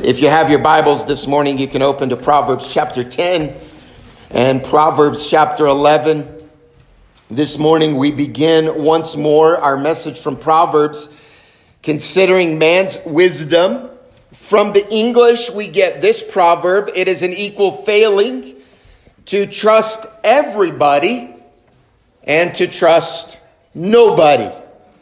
If you have your Bibles this morning, you can open to Proverbs chapter 10 and Proverbs chapter 11. This morning we begin once more our message from Proverbs, considering man's wisdom. From the English, we get this proverb: it is an equal failing to trust everybody and to trust nobody.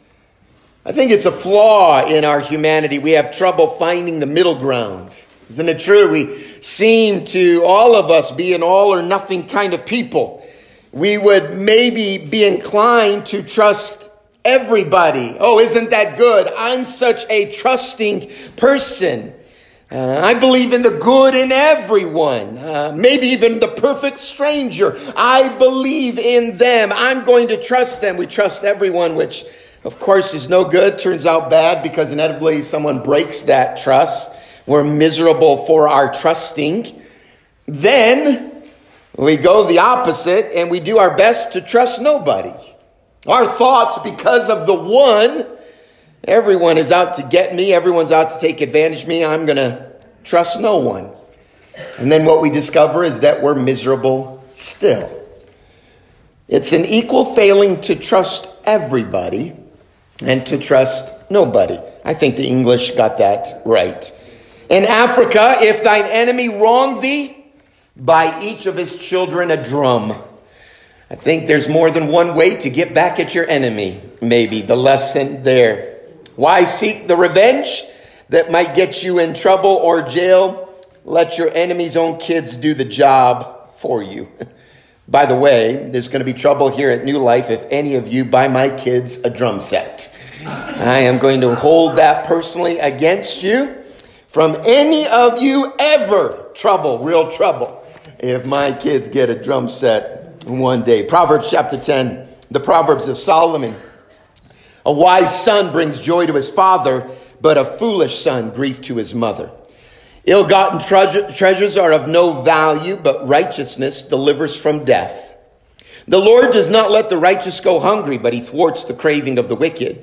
I think it's a flaw in our humanity. We have trouble finding the middle ground. Isn't it true? We seem to, all of us, be an all or nothing kind of people. We would maybe be inclined to trust everybody. Oh, isn't that good? I'm such a trusting person. I believe in the good in everyone, maybe even the perfect stranger. I believe in them. I'm going to trust them. We trust everyone, which of course is no good. Turns out bad because inevitably someone breaks that trust. We're miserable for our trusting. Then we go the opposite and we do our best to trust nobody. Our thoughts, because of the one, everyone is out to get me. Everyone's out to take advantage of me. I'm going to trust no one. And then what we discover is that we're miserable still. It's an equal failing to trust everybody and to trust nobody. I think the English got that right. In Africa, if thine enemy wrong thee, buy each of his children a drum. I think there's more than one way to get back at your enemy. Maybe the lesson there. Why seek the revenge that might get you in trouble or jail? Let your enemy's own kids do the job for you. By the way, there's going to be trouble here at New Life if any of you buy my kids a drum set. I am going to hold that personally against you. From any of you ever trouble, real trouble, if my kids get a drum set one day. Proverbs chapter 10, the Proverbs of Solomon. A wise son brings joy to his father, but a foolish son grief to his mother. Ill-gotten treasures are of no value, but righteousness delivers from death. The Lord does not let the righteous go hungry, but he thwarts the craving of the wicked.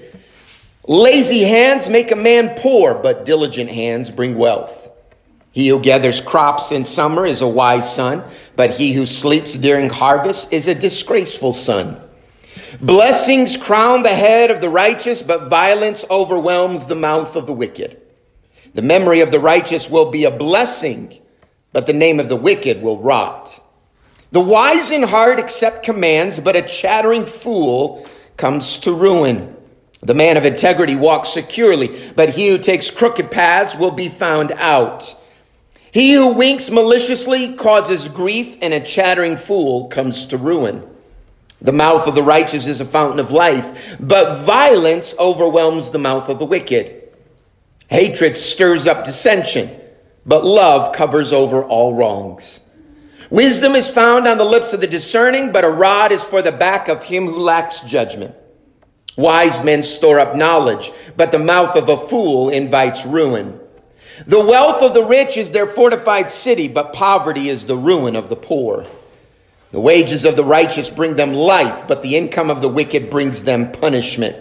Lazy hands make a man poor, but diligent hands bring wealth. He who gathers crops in summer is a wise son, but he who sleeps during harvest is a disgraceful son. Blessings crown the head of the righteous, but violence overwhelms the mouth of the wicked. The memory of the righteous will be a blessing, but the name of the wicked will rot. The wise in heart accept commands, but a chattering fool comes to ruin. The man of integrity walks securely, but he who takes crooked paths will be found out. He who winks maliciously causes grief, and a chattering fool comes to ruin. The mouth of the righteous is a fountain of life, but violence overwhelms the mouth of the wicked. Hatred stirs up dissension, but love covers over all wrongs. Wisdom is found on the lips of the discerning, but a rod is for the back of him who lacks judgment. Wise men store up knowledge, but the mouth of a fool invites ruin. The wealth of the rich is their fortified city, but poverty is the ruin of the poor. The wages of the righteous bring them life, but the income of the wicked brings them punishment.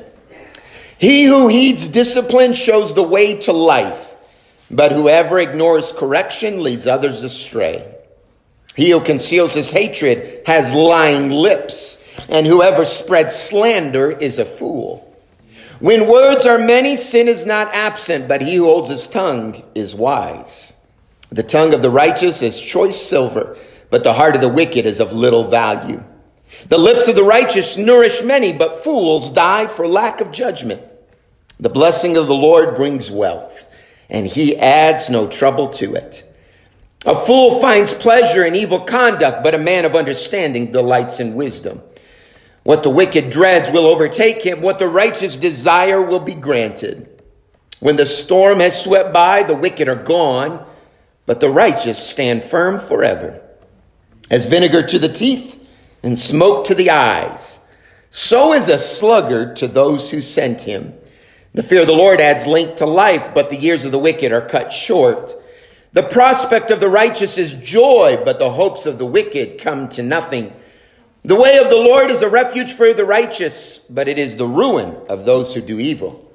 He who heeds discipline shows the way to life, but whoever ignores correction leads others astray. He who conceals his hatred has lying lips, and whoever spreads slander is a fool. When words are many, sin is not absent, but he who holds his tongue is wise. The tongue of the righteous is choice silver, but the heart of the wicked is of little value. The lips of the righteous nourish many, but fools die for lack of judgment. The blessing of the Lord brings wealth, and he adds no trouble to it. A fool finds pleasure in evil conduct, but a man of understanding delights in wisdom. What the wicked dreads will overtake him. What the righteous desire will be granted. When the storm has swept by, the wicked are gone, but the righteous stand firm forever. As vinegar to the teeth and smoke to the eyes, so is a sluggard to those who sent him. The fear of the Lord adds length to life, but the years of the wicked are cut short. The prospect of the righteous is joy, but the hopes of the wicked come to nothing. The way of the Lord is a refuge for the righteous, but it is the ruin of those who do evil.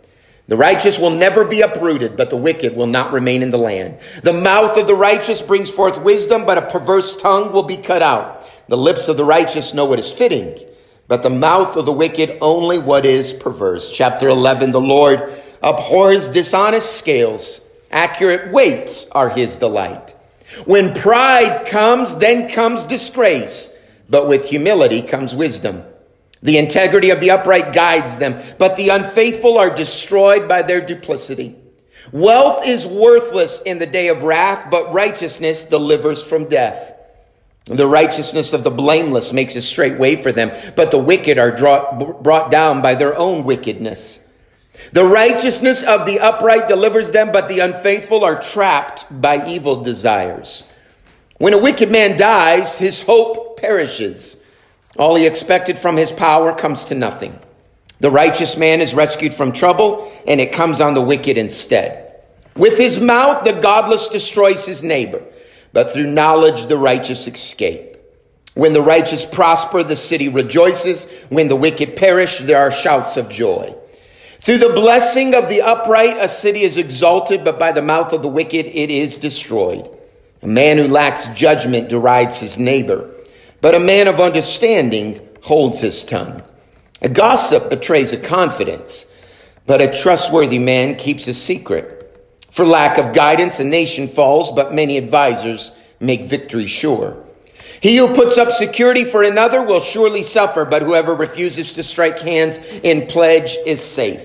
The righteous will never be uprooted, but the wicked will not remain in the land. The mouth of the righteous brings forth wisdom, but a perverse tongue will be cut out. The lips of the righteous know what is fitting, but the mouth of the wicked only what is perverse. Chapter 11, the Lord abhors dishonest scales. Accurate weights are his delight. When pride comes, then comes disgrace, but with humility comes wisdom. The integrity of the upright guides them, but the unfaithful are destroyed by their duplicity. Wealth is worthless in the day of wrath, but righteousness delivers from death. The righteousness of the blameless makes a straight way for them, but the wicked are brought down by their own wickedness. The righteousness of the upright delivers them, but the unfaithful are trapped by evil desires. When a wicked man dies, his hope perishes. All he expected from his power comes to nothing. The righteous man is rescued from trouble, and it comes on the wicked instead. With his mouth, the godless destroys his neighbor, but through knowledge, the righteous escape. When the righteous prosper, the city rejoices. When the wicked perish, there are shouts of joy. Through the blessing of the upright, a city is exalted, but by the mouth of the wicked, it is destroyed. A man who lacks judgment derides his neighbor, but a man of understanding holds his tongue. A gossip betrays a confidence, but a trustworthy man keeps a secret. For lack of guidance, a nation falls, but many advisors make victory sure. He who puts up security for another will surely suffer, but whoever refuses to strike hands in pledge is safe.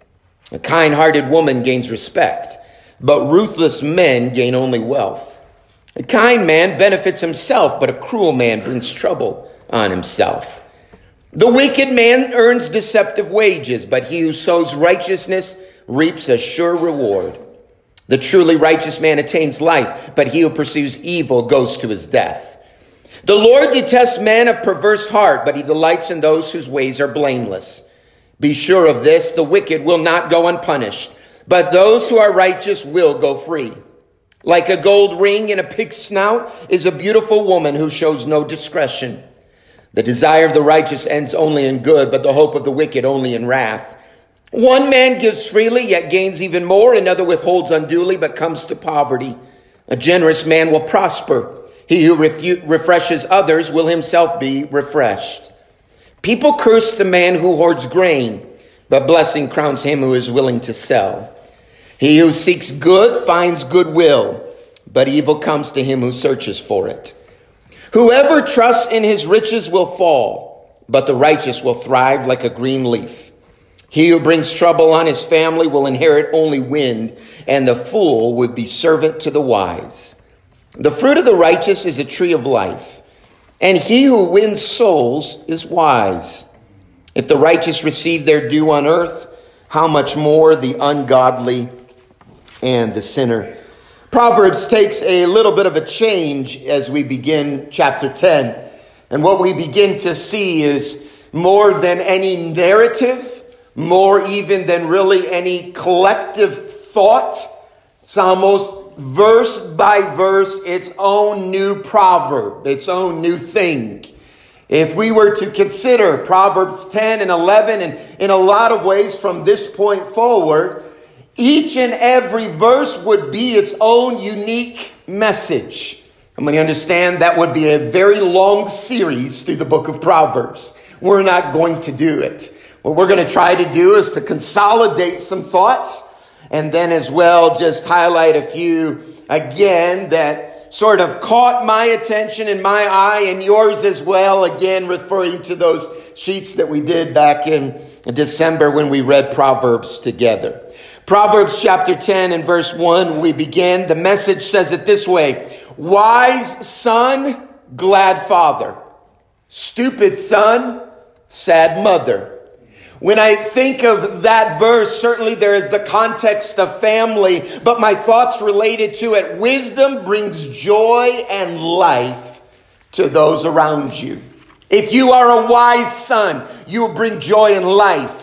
A kind-hearted woman gains respect, but ruthless men gain only wealth. A kind man benefits himself, but a cruel man brings trouble on himself. The wicked man earns deceptive wages, but he who sows righteousness reaps a sure reward. The truly righteous man attains life, but he who pursues evil goes to his death. The Lord detests men of perverse heart, but he delights in those whose ways are blameless. Be sure of this, the wicked will not go unpunished, but those who are righteous will go free. Like a gold ring in a pig's snout is a beautiful woman who shows no discretion. The desire of the righteous ends only in good, but the hope of the wicked only in wrath. One man gives freely, yet gains even more. Another withholds unduly, but comes to poverty. A generous man will prosper. He who refreshes others will himself be refreshed. People curse the man who hoards grain, but blessing crowns him who is willing to sell. He who seeks good finds goodwill, but evil comes to him who searches for it. Whoever trusts in his riches will fall, but the righteous will thrive like a green leaf. He who brings trouble on his family will inherit only wind, and the fool would be servant to the wise. The fruit of the righteous is a tree of life, and he who wins souls is wise. If the righteous receive their due on earth, how much more the ungodly and the sinner. Proverbs takes a little bit of a change as we begin chapter 10. And what we begin to see is more than any narrative, more even than really any collective thought. It's almost verse by verse, its own new proverb, its own new thing. If we were to consider Proverbs 10 and 11, and in a lot of ways from this point forward, each and every verse would be its own unique message. I mean, understand that would be a very long series through the book of Proverbs. We're not going to do it. What we're going to try to do is to consolidate some thoughts, and then as well just highlight a few again that sort of caught my attention and my eye and yours as well. Again, referring to those sheets that we did back in December when we read Proverbs together. Proverbs chapter 10 and verse 1, we begin. The Message says it this way: wise son, glad father. Stupid son, sad mother. When I think of that verse, certainly there is the context of family, but my thoughts related to it. Wisdom brings joy and life to those around you. If you are a wise son, you will bring joy and life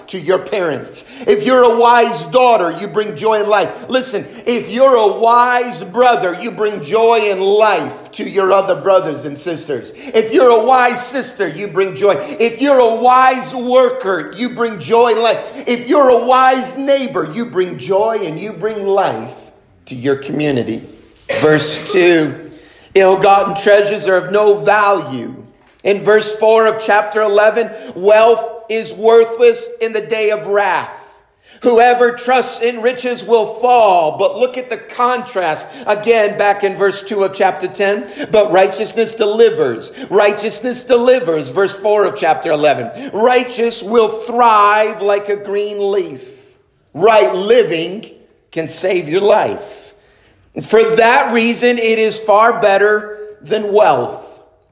to your parents. If you're a wise daughter, you bring joy and life. Listen, if you're a wise brother, you bring joy and life to your other brothers and sisters. If you're a wise sister, you bring joy. If you're a wise worker, you bring joy and life. If you're a wise neighbor, you bring joy and you bring life to your community. Verse 2, ill-gotten treasures are of no value. In verse 4 of chapter 11, wealth is worthless in the day of wrath. Whoever trusts in riches will fall. But look at the contrast again back in verse 2 of chapter 10. But righteousness delivers. Righteousness delivers. Verse 4 of chapter 11. Righteous will thrive like a green leaf. Right living can save your life. For that reason, it is far better than wealth.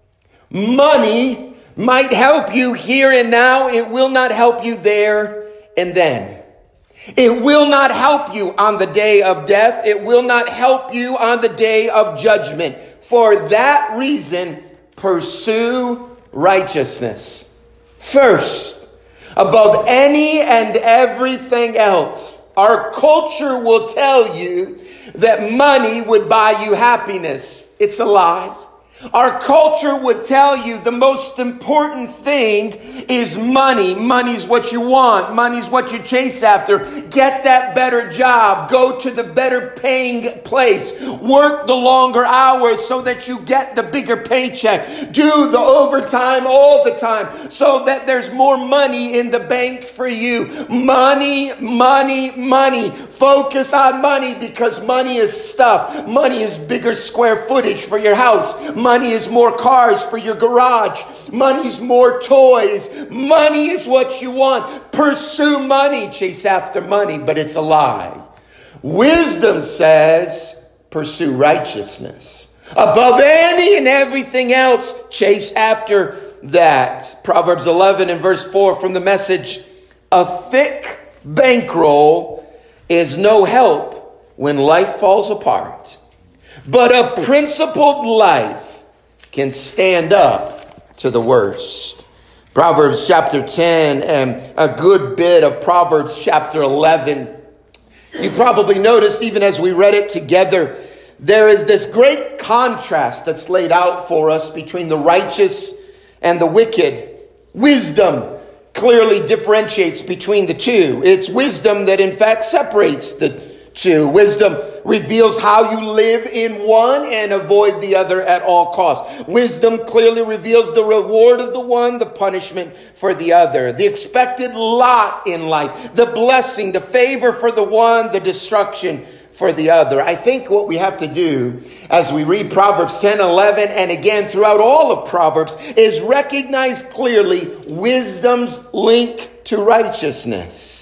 Money might help you here and now. It will not help you there and then. It will not help you on the day of death. It will not help you on the day of judgment. For that reason, pursue righteousness first, above any and everything else. Our culture will tell you that money would buy you happiness. It's a lie. Our culture would tell you the most important thing is money. Money's what you want. Money's what you chase after. Get that better job. Go to the better paying place. Work the longer hours so that you get the bigger paycheck. Do the overtime all the time so that there's more money in the bank for you. Money, money, money. Focus on money because money is stuff. Money is bigger square footage for your house. Money is more cars for your garage. Money is more toys. Money is what you want. Pursue money. Chase after money, but it's a lie. Wisdom says, pursue righteousness. Above any and everything else, chase after that. Proverbs 11 and verse 4 from the Message. A thick bankroll is no help when life falls apart. But a principled life can stand up to the worst. Proverbs chapter 10 and a good bit of Proverbs chapter 11. You probably noticed even as we read it together, there is this great contrast that's laid out for us between the righteous and the wicked. Wisdom clearly differentiates between the two. It's wisdom that in fact separates the two. Wisdom reveals how you live in one and avoid the other at all costs. Wisdom clearly reveals the reward of the one, the punishment for the other, the expected lot in life, the blessing, the favor for the one, the destruction for the other. I think what we have to do as we read Proverbs 10, 11, and again throughout all of Proverbs is recognize clearly wisdom's link to righteousness.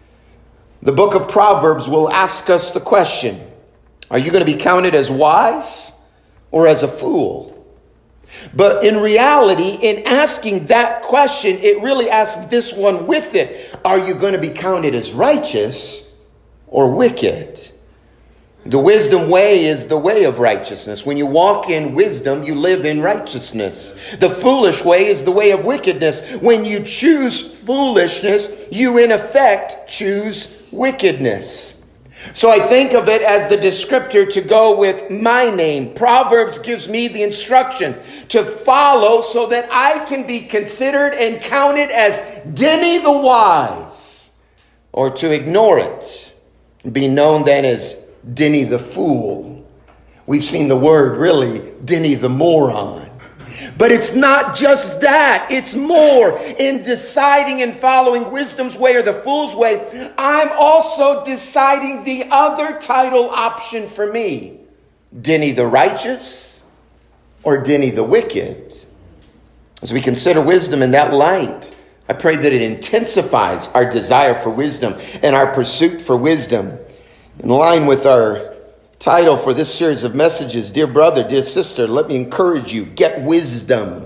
The book of Proverbs will ask us the question, are you going to be counted as wise or as a fool? But in reality, in asking that question, it really asks this one with it. Are you going to be counted as righteous or wicked? The wisdom way is the way of righteousness. When you walk in wisdom, you live in righteousness. The foolish way is the way of wickedness. When you choose foolishness, you in effect choose wickedness. So I think of it as the descriptor to go with my name. Proverbs gives me the instruction to follow so that I can be considered and counted as Denny the wise, or to ignore it, be known then as Denny the fool. We've seen the word really, Denny the moron. But it's not just that. It's more. In deciding and following wisdom's way or the fool's way, I'm also deciding the other title option for me. Denny the righteous or Denny the wicked? As we consider wisdom in that light, I pray that it intensifies our desire for wisdom and our pursuit for wisdom. In line with our title for this series of messages, dear brother, dear sister, let me encourage you, get wisdom.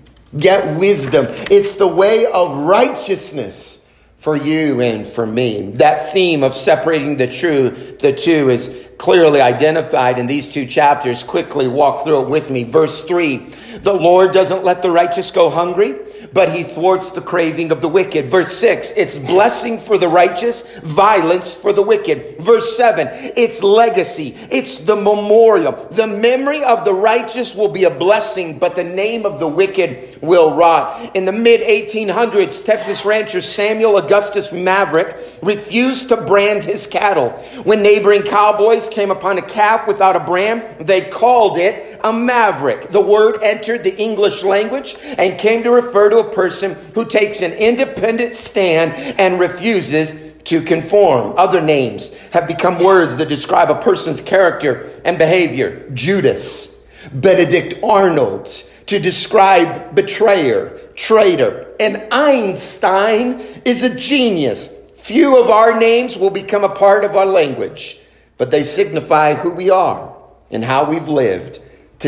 Get wisdom. It's the way of righteousness for you and for me. That theme of separating the two is clearly identified in these two chapters. Quickly walk through it with me. Verse 3, the Lord doesn't let the righteous go hungry, but he thwarts the craving of the wicked. Verse 6, it's blessing for the righteous, violence for the wicked. Verse 7, it's legacy. It's the memorial. The memory of the righteous will be a blessing, but the name of the wicked will rot. In the mid-1800s, Texas rancher Samuel Augustus Maverick refused to brand his cattle. When neighboring cowboys came upon a calf without a brand, they called it a maverick. The word entered the English language and came to refer to a person who takes an independent stand and refuses to conform. Other names have become words that describe a person's character and behavior. Judas, Benedict Arnold, to describe betrayer, traitor. And Einstein is a genius. Few of our names will become a part of our language, but they signify who we are and how we've lived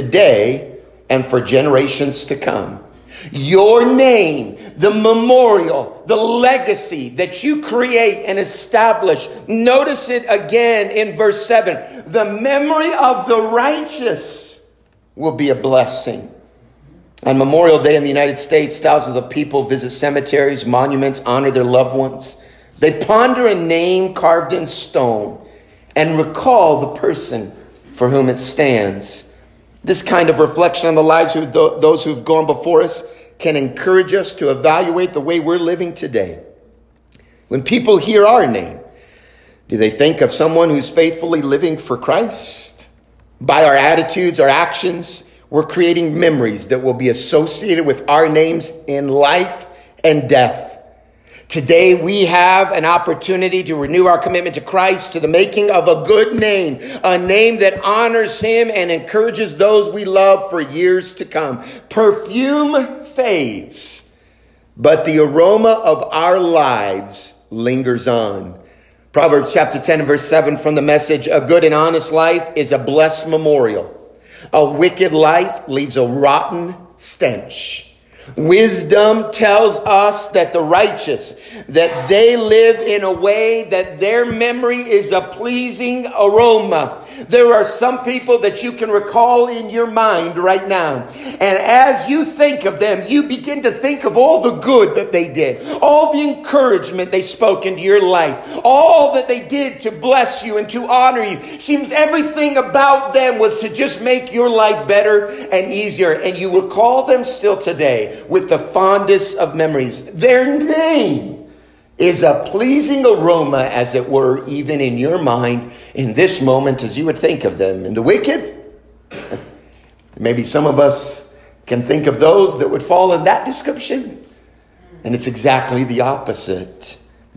today and for generations to come. Your name, the memorial, the legacy that you create and establish. Notice it again in verse 7. The memory of the righteous will be a blessing. On Memorial Day in the United States, thousands of people visit cemeteries, monuments, honor their loved ones. They ponder a name carved in stone and recall the person for whom it stands. This kind of reflection on the lives of those who've gone before us can encourage us to evaluate the way we're living today. When people hear our name, do they think of someone who's faithfully living for Christ? By our attitudes, our actions, we're creating memories that will be associated with our names in life and death. Today, we have an opportunity to renew our commitment to Christ, to the making of a good name, a name that honors him and encourages those we love for years to come. Perfume fades, but the aroma of our lives lingers on. Proverbs chapter 10 and verse 7 from the Message, a good and honest life is a blessed memorial. A wicked life leaves a rotten stench. Wisdom tells us that the righteous, that they live in a way that their memory is a pleasing aroma. There are some people that you can recall in your mind right now. And as you think of them, you begin to think of all the good that they did, all the encouragement they spoke into your life, all that they did to bless you and to honor you. Seems everything about them was to just make your life better and easier. And you recall them still today with the fondest of memories. Their name is a pleasing aroma, as it were, even in your mind in this moment as you would think of them. And the wicked, maybe some of us can think of those that would fall in that description. And it's exactly the opposite.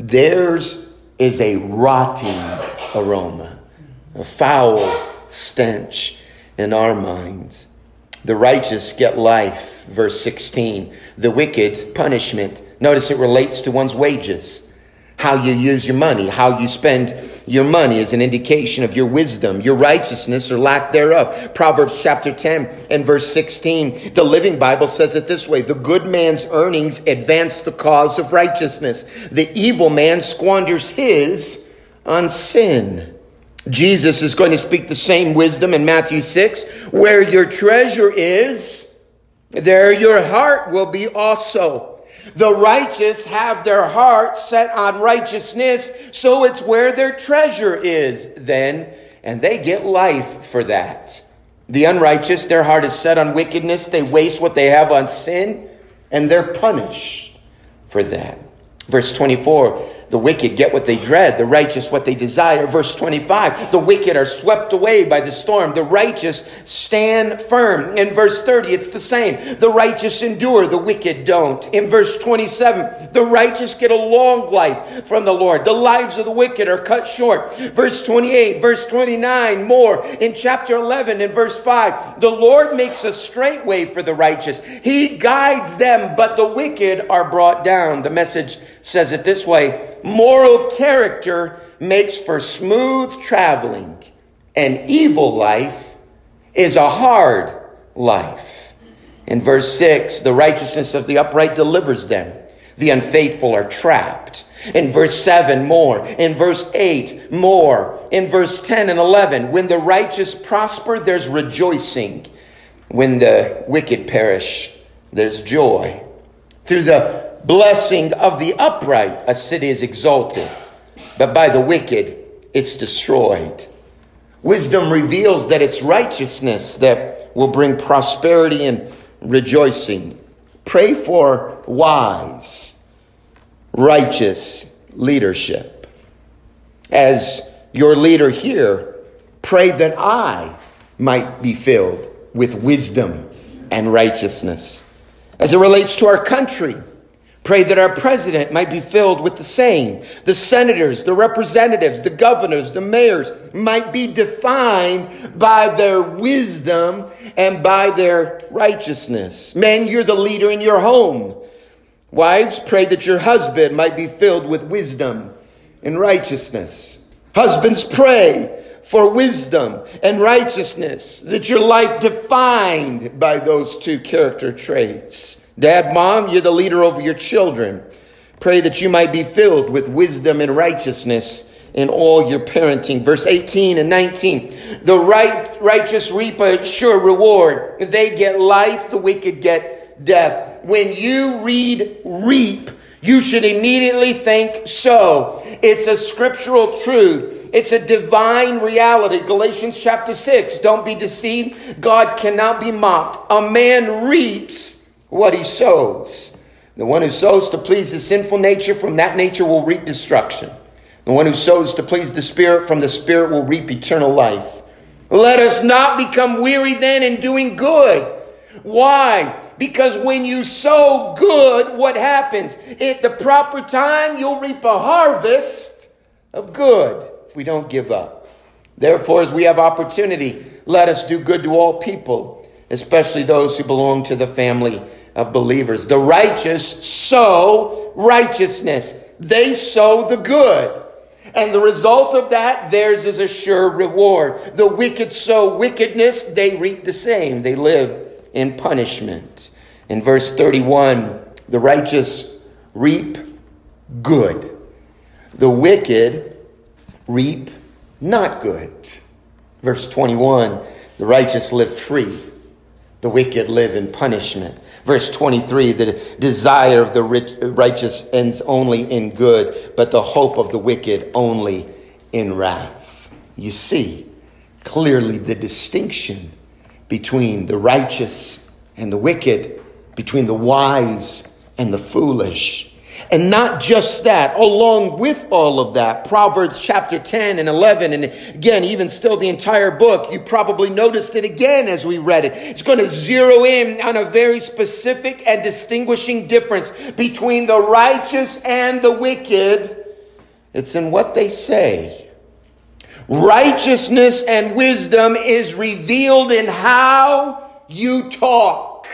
Theirs is a rotting aroma, a foul stench in our minds. The righteous get life, verse 16. The wicked, punishment. Notice it relates to one's wages. How you use your money, how you spend your money is an indication of your wisdom, your righteousness or lack thereof. Proverbs chapter 10 and verse 16. The Living Bible says it this way. The good man's earnings advance the cause of righteousness. The evil man squanders his on sin. Jesus is going to speak the same wisdom in Matthew 6. Where your treasure is, there your heart will be also. The righteous have their heart set on righteousness, so it's where their treasure is then, and they get life for that. The unrighteous, their heart is set on wickedness. They waste what they have on sin, and they're punished for that. Verse 24, the wicked get what they dread, the righteous what they desire. Verse 25, the wicked are swept away by the storm, the righteous stand firm. In verse 30, it's the same. The righteous endure, the wicked don't. In verse 27, the righteous get a long life from the Lord. The lives of the wicked are cut short. Verse 28, verse 29, more. In chapter 11, in verse 5, the Lord makes a straight way for the righteous. He guides them, but the wicked are brought down. The Message says it this way. Moral character makes for smooth traveling. An evil life is a hard life. In verse 6, the righteousness of the upright delivers them. The unfaithful are trapped. In verse 7, more. In verse 8, more. In verse 10 and 11, when the righteous prosper, there's rejoicing. When the wicked perish, there's joy. Through the blessing of the upright, a city is exalted, but by the wicked, it's destroyed. Wisdom reveals that it's righteousness that will bring prosperity and rejoicing. Pray for wise, righteous leadership. As your leader here, pray that I might be filled with wisdom and righteousness. As it relates to our country, pray that our president might be filled with the same. The senators, the representatives, the governors, the mayors might be defined by their wisdom and by their righteousness. Men, you're the leader in your home. Wives, pray that your husband might be filled with wisdom and righteousness. Husbands, pray for wisdom and righteousness, that your life defined by those two character traits. Dad, mom, you're the leader over your children. Pray that you might be filled with wisdom and righteousness in all your parenting. Verse 18 and 19. The righteous reap a sure reward. They get life, the wicked get death. When you read reap, you should immediately think sow. It's a scriptural truth. It's a divine reality. Galatians chapter 6. Don't be deceived. God cannot be mocked. A man reaps what he sows. The one who sows to please his sinful nature, from that nature will reap destruction. The one who sows to please the Spirit, from the Spirit will reap eternal life. Let us not become weary then in doing good. Why? Because when you sow good, what happens? At the proper time, you'll reap a harvest of good if we don't give up. Therefore, as we have opportunity, let us do good to all people, especially those who belong to the family of believers. The righteous sow righteousness. They sow the good. And the result of that, theirs is a sure reward. The wicked sow wickedness. They reap the same. They live in punishment. In verse 31, the righteous reap good. The wicked reap not good. Verse 21, the righteous live free. The wicked live in punishment. Verse 23, the desire of the righteous ends only in good, but the hope of the wicked only in wrath. You see clearly the distinction between the righteous and the wicked, between the wise and the foolish. And not just that, along with all of that, Proverbs chapter 10 and 11, and again, even still the entire book, you probably noticed it again as we read it. It's going to zero in on a very specific and distinguishing difference between the righteous and the wicked. It's in what they say. Righteousness and wisdom is revealed in how you talk.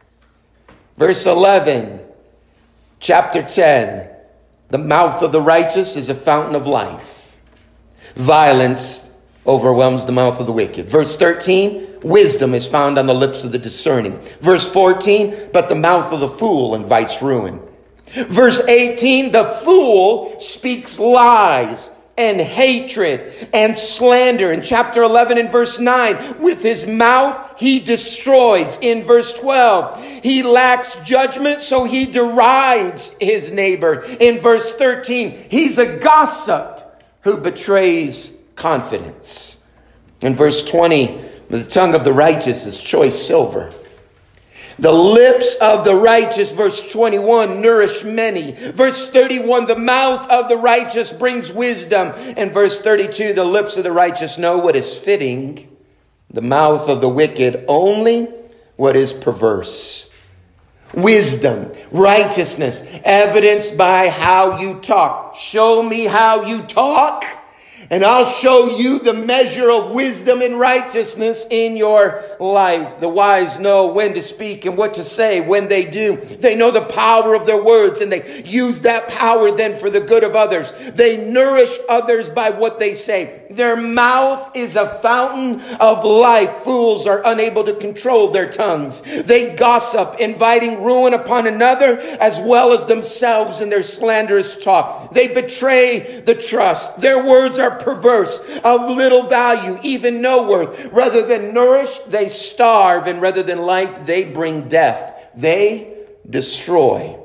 Verse 11. Chapter 10, the mouth of the righteous is a fountain of life. Violence overwhelms the mouth of the wicked. Verse 13, wisdom is found on the lips of the discerning. Verse 14, but the mouth of the fool invites ruin. Verse 18, the fool speaks lies and hatred and slander. In chapter 11 and verse 9, with his mouth he destroys. In verse 12, he lacks judgment, so he derides his neighbor. In verse 13, he's a gossip who betrays confidence. In verse 20, the tongue of the righteous is choice silver. The lips of the righteous, verse 21, nourish many. Verse 31, the mouth of the righteous brings wisdom. And verse 32, the lips of the righteous know what is fitting. The mouth of the wicked only what is perverse. Wisdom, righteousness, evidenced by how you talk. Show me how you talk, and I'll show you the measure of wisdom and righteousness in your life. The wise know when to speak and what to say. When they do, they know the power of their words, and they use that power then for the good of others. They nourish others by what they say. Their mouth is a fountain of life. Fools are unable to control their tongues. They gossip, inviting ruin upon another as well as themselves in their slanderous talk. They betray the trust. Their words are perverse, of little value, even no worth. Rather than nourish, they starve, and rather than life, they bring death. They destroy.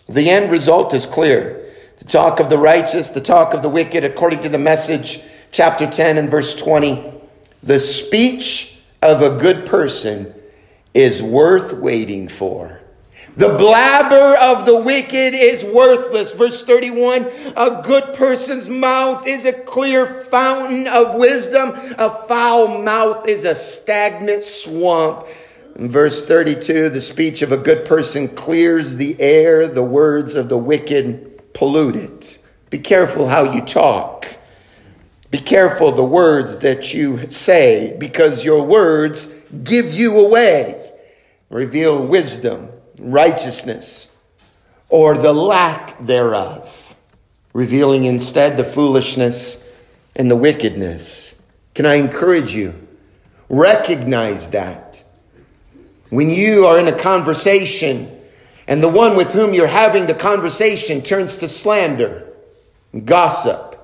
The end result is clear. The talk of the righteous, the talk of the wicked, according to the Message, chapter 10 and verse 20, the speech of a good person is worth waiting for. The blabber of the wicked is worthless. Verse 31, a good person's mouth is a clear fountain of wisdom. A foul mouth is a stagnant swamp. In verse 32, the speech of a good person clears the air. The words of the wicked pollute it. Be careful how you talk. Be careful the words that you say, because your words give you away. Reveal wisdom, righteousness, or the lack thereof, revealing instead the foolishness and the wickedness. Can I encourage you? Recognize that. When you are in a conversation and the one with whom you're having the conversation turns to slander, gossip,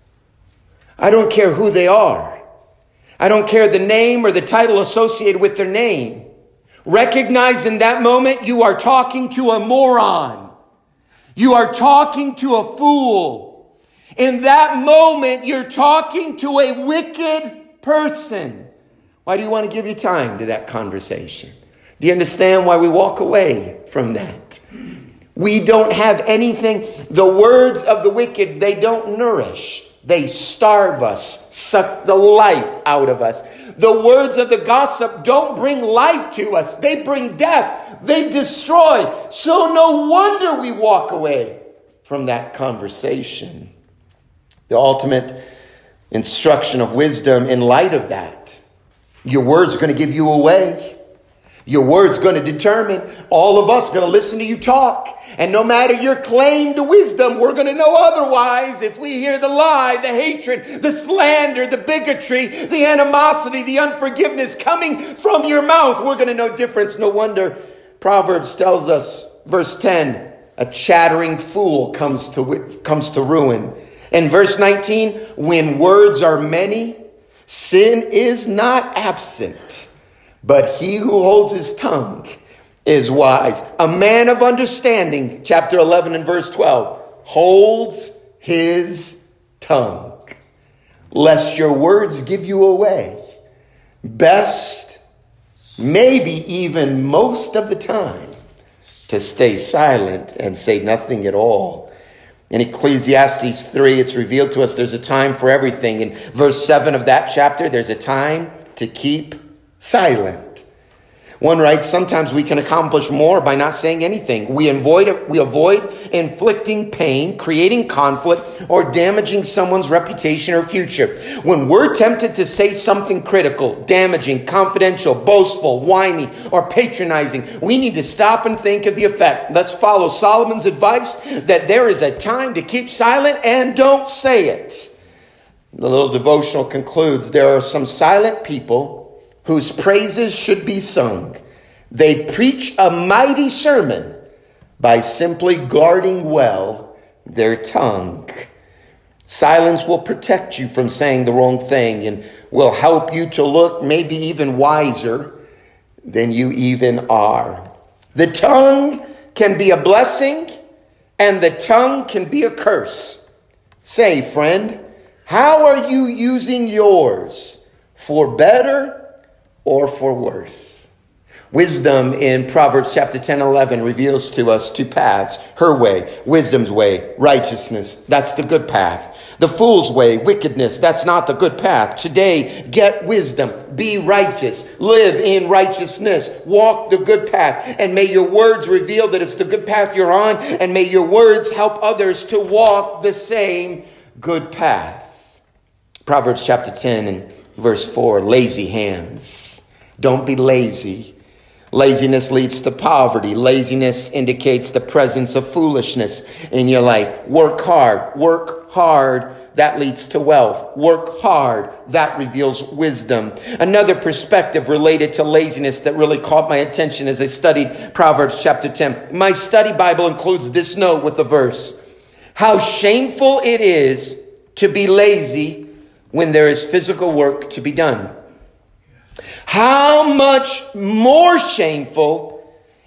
I don't care who they are. I don't care the name or the title associated with their name. Recognize in that moment you are talking to a moron. You are talking to a fool. In that moment, you're talking to a wicked person. Why do you want to give your time to that conversation? Do you understand why we walk away from that? We don't have anything. The words of the wicked, they don't nourish. They starve us, suck the life out of us. The words of the gossip don't bring life to us. They bring death. They destroy. So no wonder we walk away from that conversation. The ultimate instruction of wisdom in light of that. Your word's going to give you away. Your word's going to determine. All of us going to listen to you talk. And no matter your claim to wisdom, we're going to know otherwise if we hear the lie, the hatred, the slander, the bigotry, the animosity, the unforgiveness coming from your mouth. We're going to know difference. No wonder Proverbs tells us, verse 10, a chattering fool comes to ruin. And verse 19, when words are many, sin is not absent. But he who holds his tongue is wise. A man of understanding, chapter 11 and verse 12, holds his tongue, lest your words give you away. Best, maybe even most of the time, to stay silent and say nothing at all. In Ecclesiastes 3, it's revealed to us there's a time for everything. In verse 7 of that chapter, there's a time to keep silent. One writes, sometimes we can accomplish more by not saying anything. We avoid inflicting pain, creating conflict, or damaging someone's reputation or future. When we're tempted to say something critical, damaging, confidential, boastful, whiny, or patronizing, we need to stop and think of the effect. Let's follow Solomon's advice that there is a time to keep silent and don't say it. The little devotional concludes, there are some silent people whose praises should be sung. They preach a mighty sermon by simply guarding well their tongue. Silence will protect you from saying the wrong thing and will help you to look maybe even wiser than you even are. The tongue can be a blessing and the tongue can be a curse. Say, friend, how are you using yours? For better or for worse? Wisdom in Proverbs chapter 10, 11 reveals to us two paths. Her way, wisdom's way, righteousness. That's the good path. The fool's way, wickedness. That's not the good path. Today, get wisdom. Be righteous. Live in righteousness. Walk the good path. And may your words reveal that it's the good path you're on. And may your words help others to walk the same good path. Proverbs chapter 10 and verse 4, lazy hands. Don't be lazy. Laziness leads to poverty. Laziness indicates the presence of foolishness in your life. Work hard. Work hard. That leads to wealth. Work hard. That reveals wisdom. Another perspective related to laziness that really caught my attention as I studied Proverbs chapter 10. My study Bible includes this note with the verse. How shameful it is to be lazy when there is physical work to be done. How much more shameful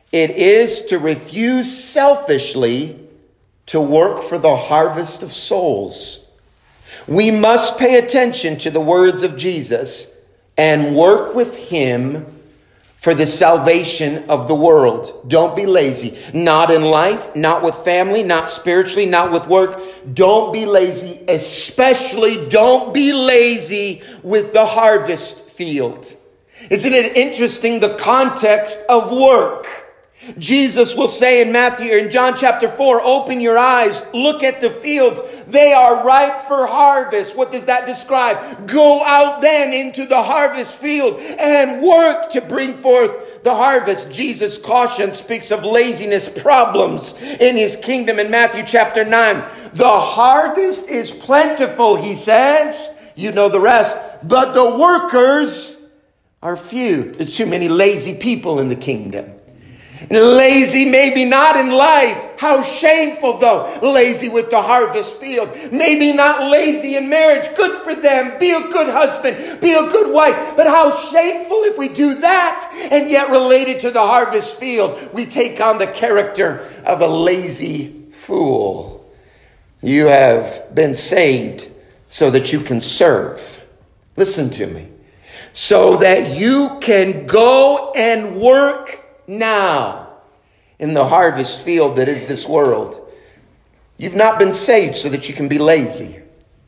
It is to refuse selfishly to work for the harvest of souls. We must pay attention to the words of Jesus and work with him for the salvation of the world. Don't be lazy. Not in life, not with family, not spiritually, not with work. Don't be lazy. Especially don't be lazy with the harvest field. Isn't it interesting, the context of work? Jesus will say in John chapter 4, open your eyes, look at the fields. They are ripe for harvest. What does that describe? Go out then into the harvest field and work to bring forth the harvest. Jesus cautions, speaks of laziness problems in his kingdom in Matthew chapter 9. The harvest is plentiful, he says. You know the rest. But the workers are few. There's too many lazy people in the kingdom. Lazy, maybe not in life. How shameful though. Lazy with the harvest field. Maybe not lazy in marriage. Good for them. Be a good husband. Be a good wife. But how shameful if we do that and yet related to the harvest field, we take on the character of a lazy fool. You have been saved so that you can serve. Listen to me. So that you can go and work now in the harvest field that is this world. You've not been saved so that you can be lazy.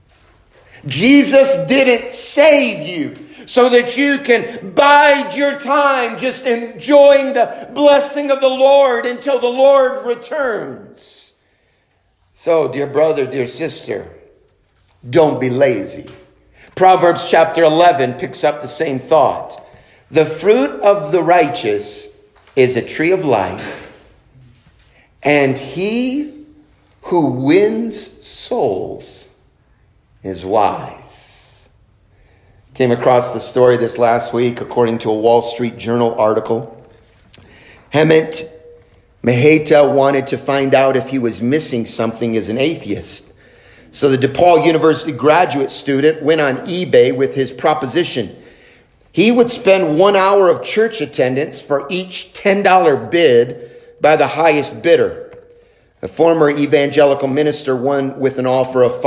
Jesus didn't save you so that you can bide your time just enjoying the blessing of the Lord until the Lord returns. So, dear brother, dear sister, don't be lazy. Proverbs chapter 11 picks up the same thought. The fruit of the righteous is a tree of life, and he who wins souls is wise. Came across the story this last week according to a Wall Street Journal article. Hemant Mehta wanted to find out if he was missing something as an atheist. So the DePaul University graduate student went on eBay with his proposition. He would spend 1 hour of church attendance for each $10 bid by the highest bidder. A former evangelical minister won with an offer of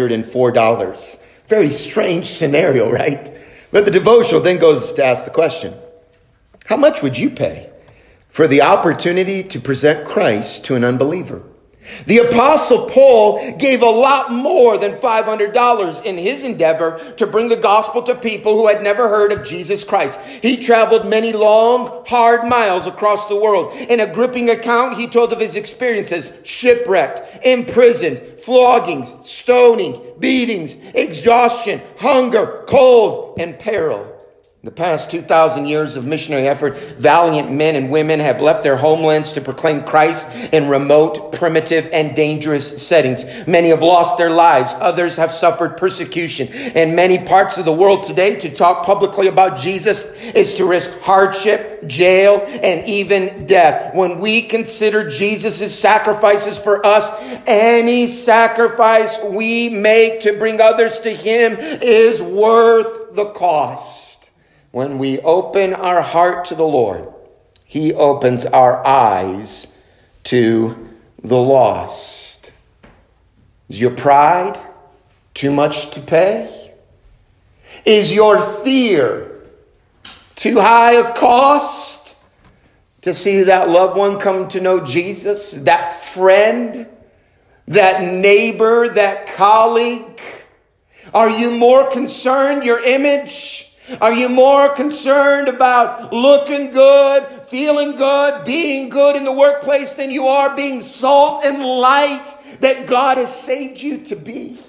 $504. Very strange scenario, right? But the devotional then goes to ask the question, how much would you pay for the opportunity to present Christ to an unbeliever? The Apostle Paul gave a lot more than $500 in his endeavor to bring the gospel to people who had never heard of Jesus Christ. He traveled many long, hard miles across the world. In a gripping account, he told of his experiences: shipwrecked, imprisoned, floggings, stoning, beatings, exhaustion, hunger, cold, and peril. In the past 2,000 years of missionary effort, valiant men and women have left their homelands to proclaim Christ in remote, primitive, and dangerous settings. Many have lost their lives. Others have suffered persecution. In many parts of the world today, to talk publicly about Jesus is to risk hardship, jail, and even death. When we consider Jesus' sacrifices for us, any sacrifice we make to bring others to him is worth the cost. When we open our heart to the Lord, he opens our eyes to the lost. Is your pride too much to pay? Is your fear too high a cost to see that loved one come to know Jesus, that friend, that neighbor, that colleague? Are you more concerned, your image? Are you more concerned about looking good, feeling good, being good in the workplace than you are being salt and light that God has saved you to be?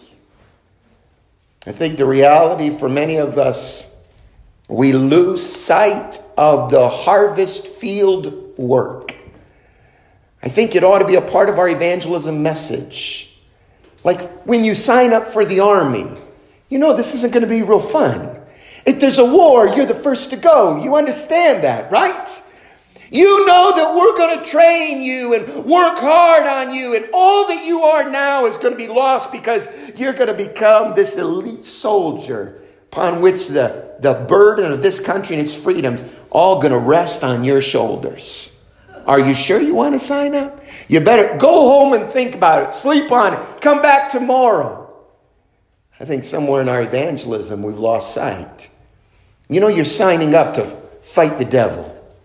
I think the reality for many of us, we lose sight of the harvest field work. I think it ought to be a part of our evangelism message. Like when you sign up for the army, you know this isn't going to be real fun. If there's a war, you're the first to go. You understand that, right? You know that we're going to train you and work hard on you, and all that you are now is going to be lost because you're going to become this elite soldier upon which the burden of this country and its freedoms all going to rest on your shoulders. Are you sure you want to sign up? You better go home and think about it. Sleep on it. Come back tomorrow. I think somewhere in our evangelism we've lost sight. You know, you're signing up to fight the devil.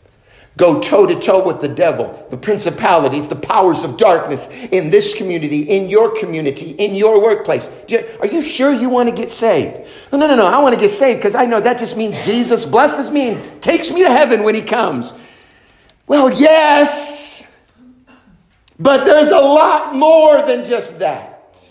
Go toe-to-toe with the devil, the principalities, the powers of darkness in this community, in your workplace. Are you sure you want to get saved? No. I want to get saved because I know that just means Jesus blesses me and takes me to heaven when he comes. Well, yes, but there's a lot more than just that.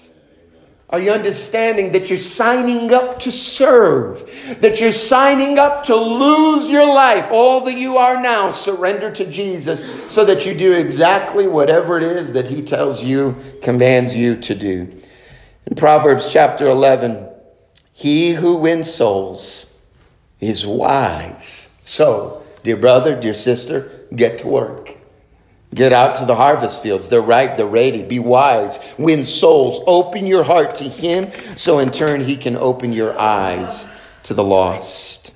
Are you understanding that you're signing up to serve? That you're signing up to lose your life, all that you are now, surrender to Jesus so that you do exactly whatever it is that he tells you, commands you to do. In Proverbs chapter 11, he who wins souls is wise. So, dear brother, dear sister, get to work. Get out to the harvest fields. They're ripe, they're ready. Be wise. Win souls. Open your heart to him so in turn he can open your eyes to the lost.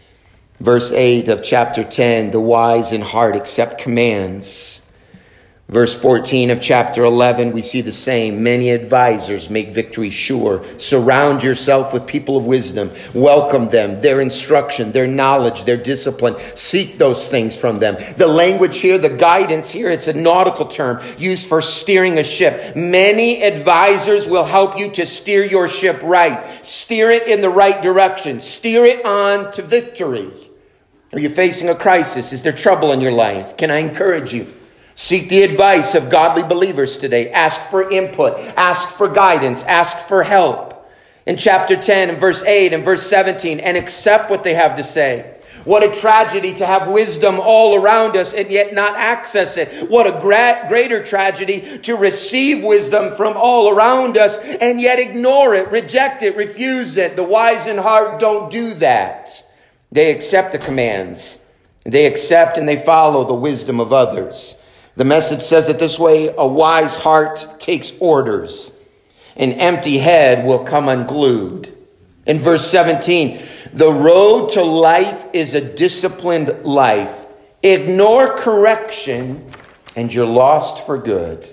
Verse 8 of chapter 10, the wise in heart accept commands. Verse 14 of chapter 11, we see the same. Many advisors make victory sure. Surround yourself with people of wisdom. Welcome them, their instruction, their knowledge, their discipline. Seek those things from them. The language here, the guidance here, it's a nautical term used for steering a ship. Many advisors will help you to steer your ship right. Steer it in the right direction. Steer it on to victory. Are you facing a crisis? Is there trouble in your life? Can I encourage you? Seek the advice of godly believers today. Ask for input. Ask for guidance. Ask for help. In chapter 10 and verse 8 and verse 17, and accept what they have to say. What a tragedy to have wisdom all around us and yet not access it. What a greater tragedy to receive wisdom from all around us and yet ignore it, reject it, refuse it. The wise in heart don't do that. They accept the commands. They accept and they follow the wisdom of others. The Message says it this way: a wise heart takes orders. An empty head will come unglued. In verse 17, the road to life is a disciplined life. Ignore correction and you're lost for good.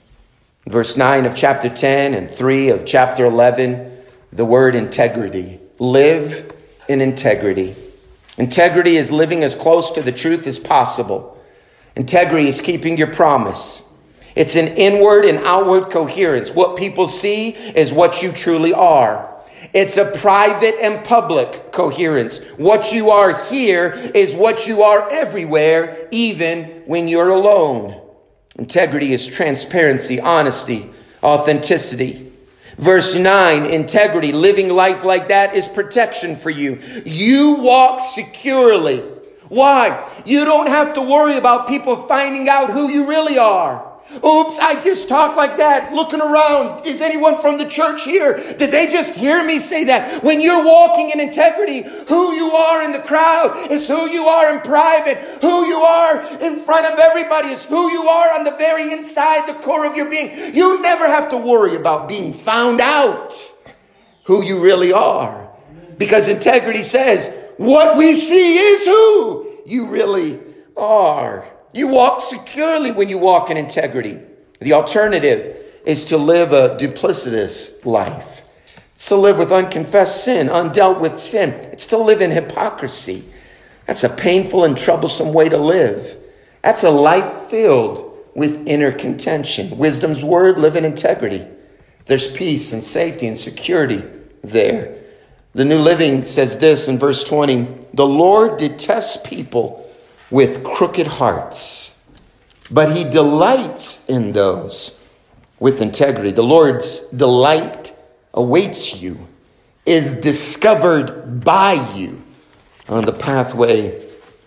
In verse 9 of chapter 10 and 3 of chapter 11, the word integrity. Live in integrity. Integrity is living as close to the truth as possible. Integrity is keeping your promise. It's an inward and outward coherence. What people see is what you truly are. It's a private and public coherence. What you are here is what you are everywhere, even when you're alone. Integrity is transparency, honesty, authenticity. Verse 9, integrity, living life like that is protection for you. You walk securely. Why? You don't have to worry about people finding out who you really are. Oops, I just talk like that, looking around. Is anyone from the church here? Did they just hear me say that? When you're walking in integrity, who you are in the crowd is who you are in private. Who you are in front of everybody is who you are on the very inside, the core of your being. You never have to worry about being found out who you really are. Because integrity says, what we see is who you really are. You walk securely when you walk in integrity. The alternative is to live a duplicitous life. It's to live with unconfessed sin, undealt with sin. It's to live in hypocrisy. That's a painful and troublesome way to live. That's a life filled with inner contention. Wisdom's word, live in integrity. There's peace and safety and security there. The New Living says this in verse 20, the Lord detests people with crooked hearts, but he delights in those with integrity. The Lord's delight awaits you, is discovered by you on the pathway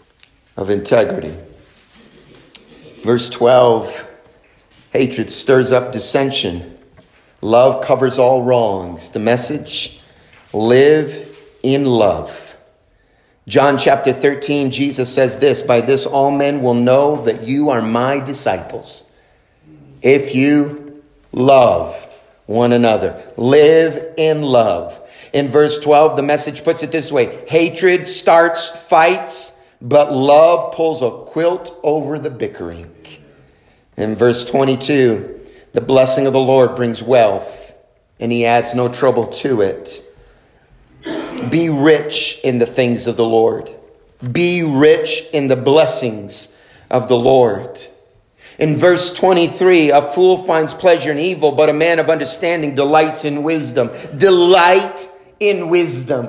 of integrity. Verse 12, hatred stirs up dissension. Love covers all wrongs. The Message, live in love. John chapter 13, Jesus says this, by this all men will know that you are my disciples, if you love one another. Live in love. In verse 12, the Message puts it this way, hatred starts fights, but love pulls a quilt over the bickering. In verse 22, the blessing of the Lord brings wealth, and he adds no trouble to it. Be rich in the things of the Lord. Be rich in the blessings of the Lord. In verse 23, a fool finds pleasure in evil, but a man of understanding delights in wisdom. Delight in wisdom.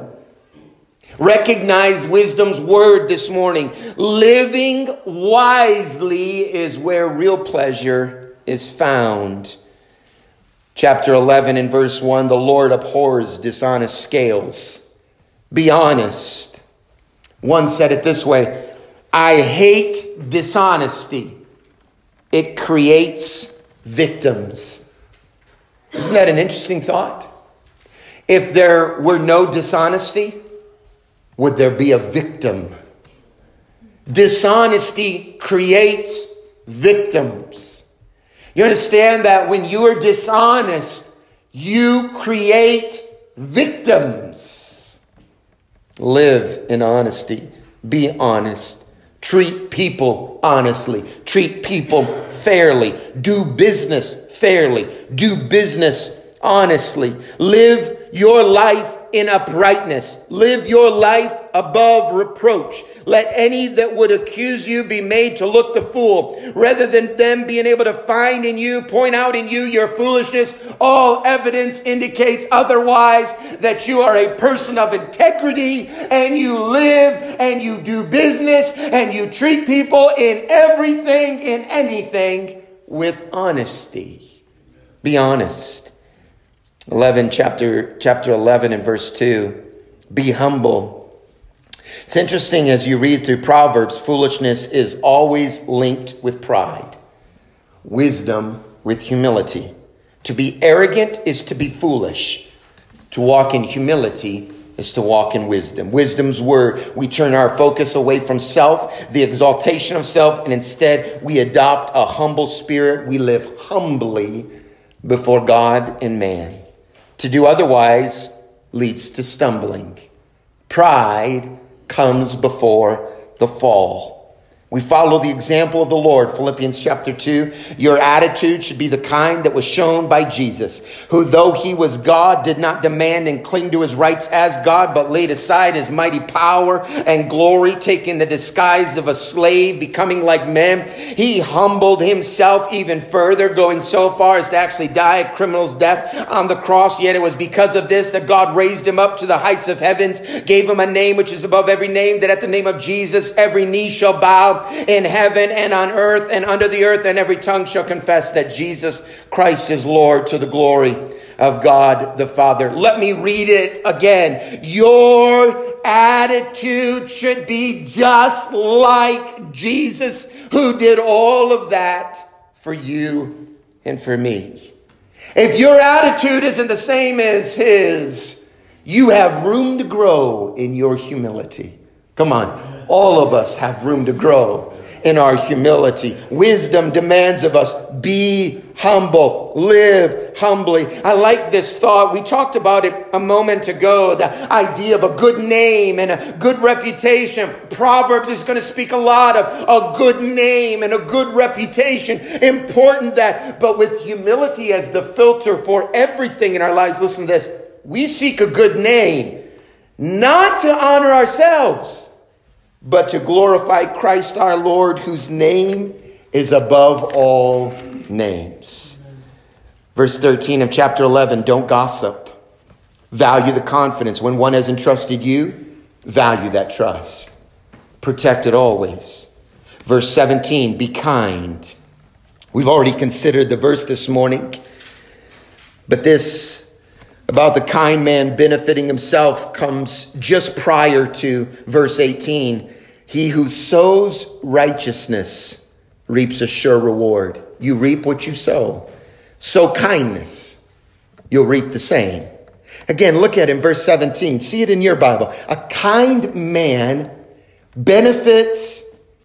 Recognize wisdom's word this morning. Living wisely is where real pleasure is found. Chapter 11 and verse 1, the Lord abhors dishonest scales. Be honest. One said it this way, I hate dishonesty. It creates victims. Isn't that an interesting thought? If there were no dishonesty, would there be a victim? Dishonesty creates victims. You understand that when you are dishonest, you create victims. Live in honesty. Be honest. Treat people honestly. Treat people fairly. Do business fairly. Do business honestly. Live your life in uprightness. Live your life above reproach. Let any that would accuse you be made to look the fool, rather than them being able to find in you, point out in you your foolishness. All evidence indicates otherwise, that you are a person of integrity, and you live and you do business and you treat people in everything, in anything, with honesty. Be honest. Chapter 11 and verse 2. Be humble. It's interesting as you read through Proverbs, foolishness is always linked with pride. Wisdom with humility. To be arrogant is to be foolish. To walk in humility is to walk in wisdom. Wisdom's word, we turn our focus away from self, the exaltation of self, and instead we adopt a humble spirit. We live humbly before God and man. To do otherwise leads to stumbling. Pride comes before the fall. We follow the example of the Lord. Philippians chapter 2. Your attitude should be the kind that was shown by Jesus, who though he was God, did not demand and cling to his rights as God, but laid aside his mighty power and glory, taking the disguise of a slave, becoming like men. He humbled himself even further, going so far as to actually die a criminal's death on the cross. Yet it was because of this that God raised him up to the heights of heavens, gave him a name which is above every name, that at the name of Jesus every knee shall bow, in heaven and on earth and under the earth, and every tongue shall confess that Jesus Christ is Lord, to the glory of God the Father. Let me read it again. Your attitude should be just like Jesus, who did all of that for you and for me. If your attitude isn't the same as his, you have room to grow in your humility. Come on. All of us have room to grow in our humility. Wisdom demands of us, be humble, live humbly. I like this thought. We talked about it a moment ago, the idea of a good name and a good reputation. Proverbs is going to speak a lot of a good name and a good reputation. Important that, but with humility as the filter for everything in our lives. Listen to this. We seek a good name, not to honor ourselves, but to glorify Christ our Lord, whose name is above all names. Verse 13 of chapter 11, don't gossip. Value the confidence. When one has entrusted you, value that trust. Protect it always. Verse 17, be kind. We've already considered the verse this morning, but this about the kind man benefiting himself comes just prior to verse 18. He who sows righteousness reaps a sure reward. You reap what you sow. Sow kindness, you'll reap the same. Again, look at it in verse 17. See it in your Bible. A kind man benefits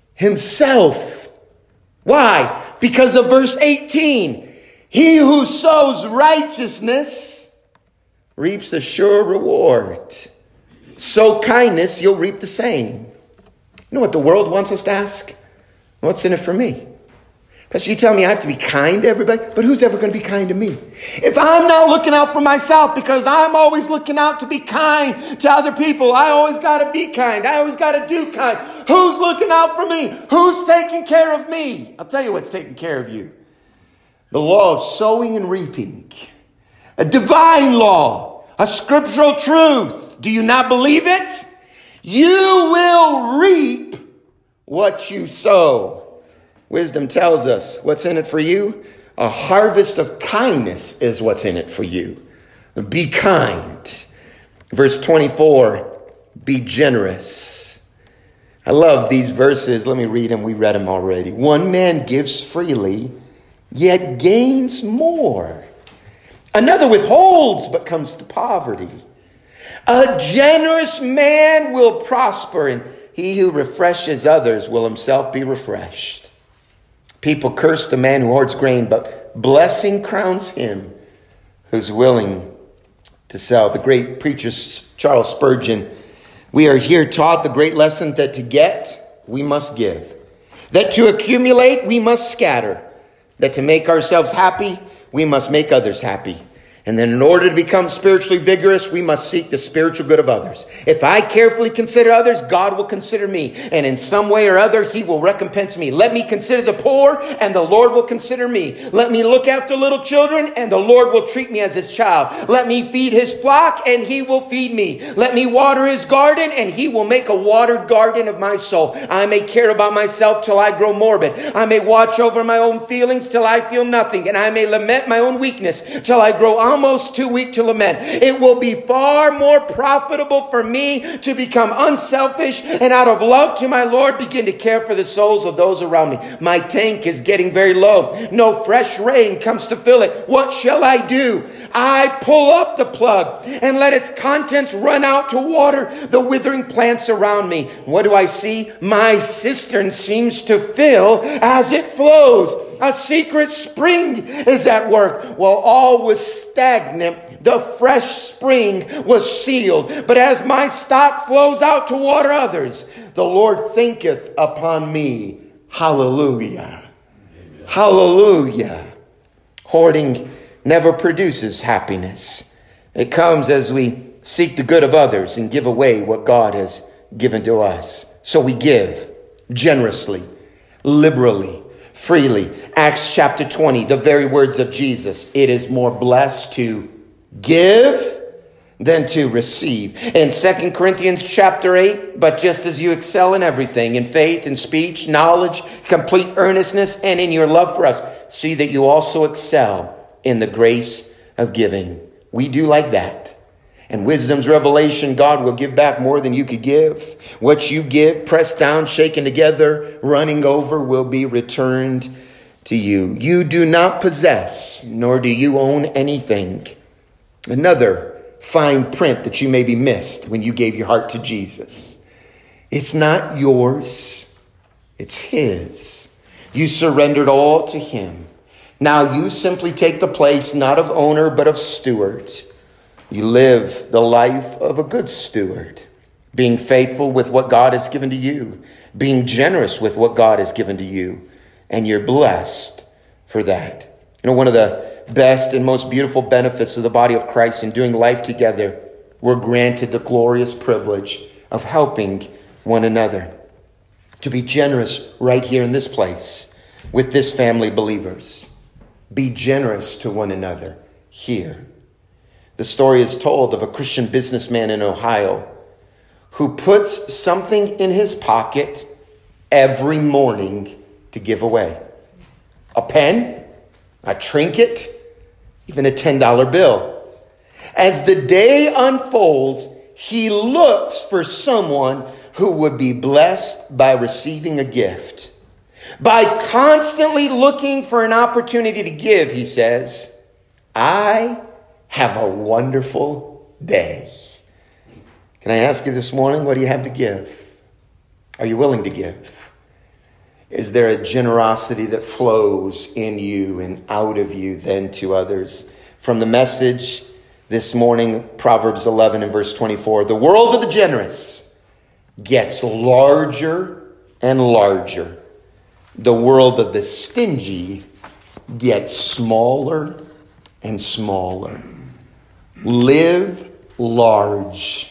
himself. Why? Because of verse 18. He who sows righteousness reaps a sure reward. Sow kindness, you'll reap the same. know what the world wants us to ask? What's in it for me? Pastor, you tell me I have to be kind to everybody, but who's ever going to be kind to me? If I'm not looking out for myself because I'm always looking out to be kind to other people, I always got to be kind. I always got to do kind. Who's looking out for me? Who's taking care of me? I'll tell you what's taking care of you. The law of sowing and reaping. A divine law. A scriptural truth. Do you not believe it? You will reap what you sow. Wisdom tells us what's in it for you. A harvest of kindness is what's in it for you. Be kind. Verse 24, be generous. I love these verses. Let me read them. We read them already. One man gives freely, yet gains more. Another withholds, but comes to poverty. A generous man will prosper, and he who refreshes others will himself be refreshed. People curse the man who hoards grain, but blessing crowns him who's willing to sell. The great preacher Charles Spurgeon, we are here taught the great lesson that to get, we must give. That to accumulate, we must scatter. That to make ourselves happy, we must make others happy. And then in order to become spiritually vigorous, we must seek the spiritual good of others. If I carefully consider others, God will consider me. And in some way or other, he will recompense me. Let me consider the poor, and the Lord will consider me. Let me look after little children, and the Lord will treat me as his child. Let me feed his flock, and he will feed me. Let me water his garden, and he will make a watered garden of my soul. I may care about myself till I grow morbid. I may watch over my own feelings till I feel nothing. And I may lament my own weakness till I grow almost too weak to lament. It will be far more profitable for me to become unselfish and out of love to my Lord begin to care for the souls of those around me. My tank is getting very low. No fresh rain comes to fill it. What shall I do? I pull up the plug and let its contents run out to water the withering plants around me. What do I see? My cistern seems to fill as it flows. A secret spring is at work. While all was stagnant, the fresh spring was sealed. But as my stock flows out to water others, the Lord thinketh upon me. Hallelujah. Amen. Hallelujah. Hoarding never produces happiness. It comes as we seek the good of others and give away what God has given to us. So we give generously, liberally, freely. Acts chapter 20, the very words of Jesus. It is more blessed to give than to receive. In 2 Corinthians chapter 8, but just as you excel in everything, in faith, in speech, knowledge, complete earnestness, and in your love for us, see that you also excel in the grace of giving. We do like that. And wisdom's revelation, God will give back more than you could give. What you give, pressed down, shaken together, running over, will be returned to you. You do not possess, nor do you own anything. Another fine print that you maybe missed when you gave your heart to Jesus. It's not yours. It's his. You surrendered all to him. Now you simply take the place not of owner, but of steward. You live the life of a good steward, being faithful with what God has given to you, being generous with what God has given to you, and you're blessed for that. You know, one of the best and most beautiful benefits of the body of Christ in doing life together, we're granted the glorious privilege of helping one another. To be generous right here in this place with this family of believers. Be generous to one another here. The story is told of a Christian businessman in Ohio who puts something in his pocket every morning to give away. A pen, a trinket, even a $10 bill. As the day unfolds, he looks for someone who would be blessed by receiving a gift. By constantly looking for an opportunity to give, he says, I have a wonderful day. Can I ask you this morning, what do you have to give? Are you willing to give? Is there a generosity that flows in you and out of you then to others? From the message this morning, Proverbs 11 and verse 24, the world of the generous gets larger and larger. The world of the stingy gets smaller and smaller. Live large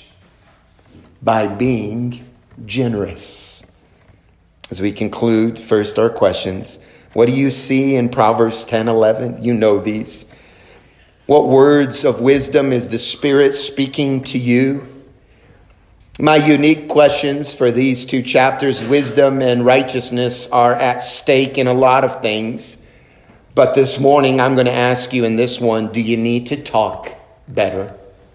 by being generous. As we conclude, first our questions. What do you see in Proverbs 10:11? You know these. What words of wisdom is the Spirit speaking to you? My unique questions for these two chapters, wisdom and righteousness, are at stake in a lot of things. But this morning, I'm going to ask you in this one, do you need to talk better?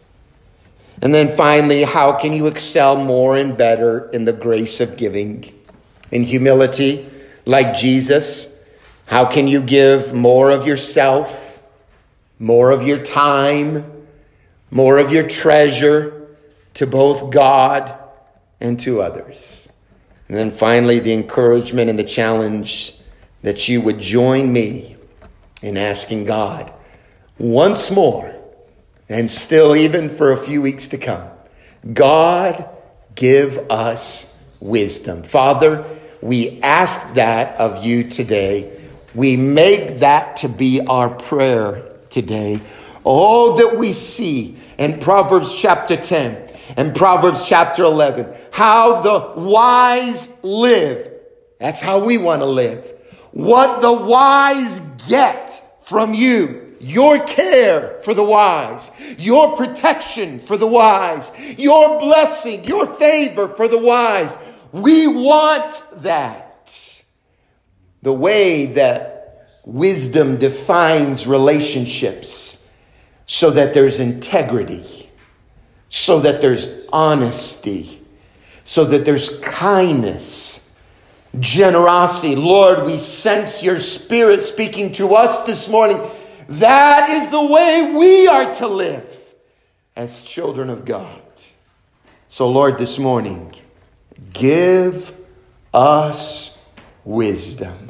And then finally, how can you excel more and better in the grace of giving? In humility, like Jesus, how can you give more of yourself, more of your time, more of your treasure to both God and to others? And then finally, the encouragement and the challenge that you would join me in asking God once more, and still even for a few weeks to come, God, give us wisdom. Father, we ask that of you today. We make that to be our prayer today. All that we see in Proverbs chapter 10 and Proverbs chapter 11, how the wise live. That's how we want to live. What the wise get from you. Your care for the wise, your protection for the wise, your blessing, your favor for the wise. We want that. The way that wisdom defines relationships so that there's integrity, so that there's honesty, so that there's kindness, generosity. Lord, we sense your Spirit speaking to us this morning. That is the way we are to live as children of God. So, Lord, this morning, give us wisdom.